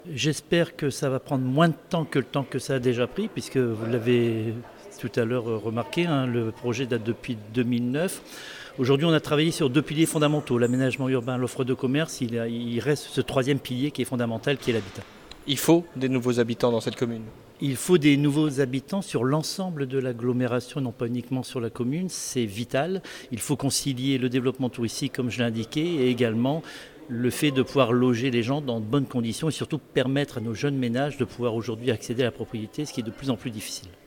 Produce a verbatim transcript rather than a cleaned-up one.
J'espère que ça va prendre moins de temps que le temps que ça a déjà pris, puisque vous l'avez tout à l'heure remarqué, hein, le projet date depuis deux mille neuf. Aujourd'hui, on a travaillé sur deux piliers fondamentaux, l'aménagement urbain, l'offre de commerce. Il, a- il reste ce troisième pilier qui est fondamental, qui est l'habitat. Il faut des nouveaux habitants dans cette commune. Il faut des nouveaux habitants sur l'ensemble de l'agglomération, non pas uniquement sur la commune, c'est vital. Il faut concilier le développement touristique, comme je l'ai indiqué, et également le fait de pouvoir loger les gens dans de bonnes conditions et surtout permettre à nos jeunes ménages de pouvoir aujourd'hui accéder à la propriété, ce qui est de plus en plus difficile.